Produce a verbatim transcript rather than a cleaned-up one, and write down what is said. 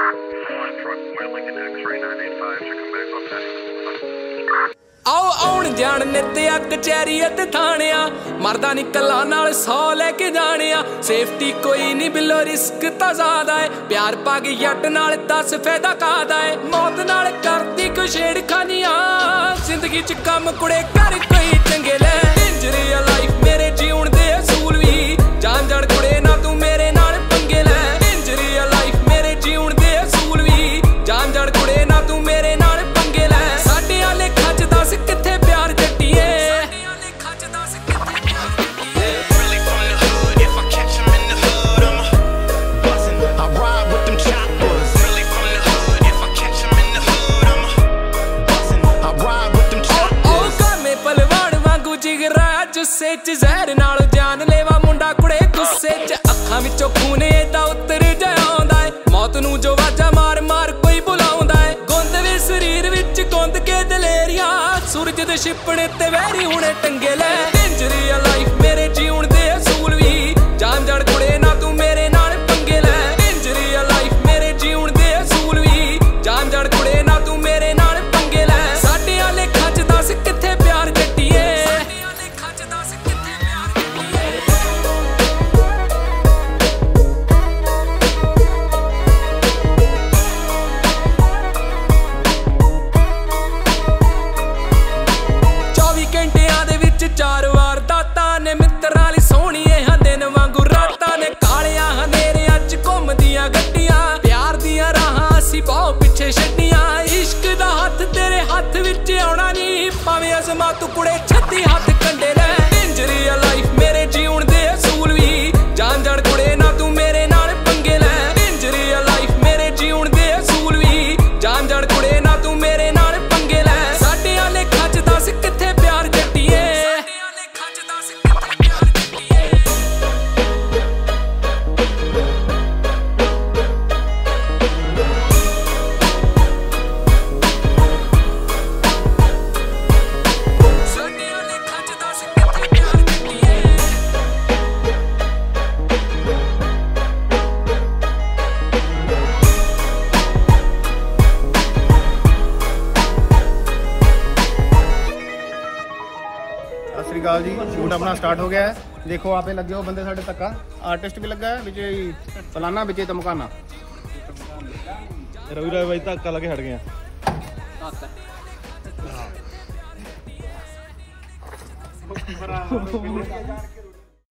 आओ आउण जान नित्या कचहरी ते थाणिया मरदा नी कला नाल सौ लेके जानिया सेफ्टी कोई नहीं बिलो रिस्क तां ज़्यादा है प्यार पग जट नाल दस फायदा कादा है मौत नाल करदी कोई छेड़खानियां जिंदगी च कम कुड़े कर कोई चंगे ले डेंजरी आ लाइफ मेरे जीउण दे असूल वी जान जान कुड़े ना तू मेरे नाल पंगे ले डेंजरी आ लाइफ मेरे जीउण दे असूल वी जान जान कुड़े ना तू मेरे नाल पंगे ले साडे आले खच दस किथे प्यार जट्टिए जुस्से च जहर नालों जान लेवा मुंडा कुड़े गुस्से च अखां विचों खून एदा उतर जांदा है मौत नूं जो वाजा मार मार कोई बुलाउंदा है गुंद वे शरीर विच गुंद के दलेरियां सूरज दे छिपणे ते वैरी हुणे टंगे ले डेंजरी आ लाइफ मेरे जीउण दे असूल वी जान जान कुड़े ना तू मेरे नाल पंगे ले डेंजरी आ लाइफ मेरे जीउण दे असूल वी जान जान कुड़े ना तू मेरे नाल पंगे ले साडे आले खच दस किथे प्यार जट्टिए चार वार दाता ने मित्रा ली सोहणीए हां दिन वांगू रातां ने कालियां हनेरियां च घुमदियां गड्डियां प्यार दियां राहां असीं बहुत पिछे छड्डियां इश्क दा हत्थ तेरे हत्थ विच आउणा नी भावें अज़मा तू कुड़े छत्ती हत्थ कंडे ले डेंजरी आ लाइफ मेरे जीउण दे असूल वी जान जान कुड़े ना तू मेरे नाल पंगे ले डेंजरी आ लाइफ मेरे जीउण दे असूल वी जान जान कुड़े ना तू मेरे नाल पंगे ले साडे आले खच दस किथे प्यार जट्टिए सत श्री अकाल जी शूट अपना स्टार्ट हो गया है देखो आपे लगे हो बंदे साढ़े धक्का आर्टिस्ट भी लगा है विजय फलाना विजय तमकाना रवि राय भाई धक्का लगे हट गए हाँ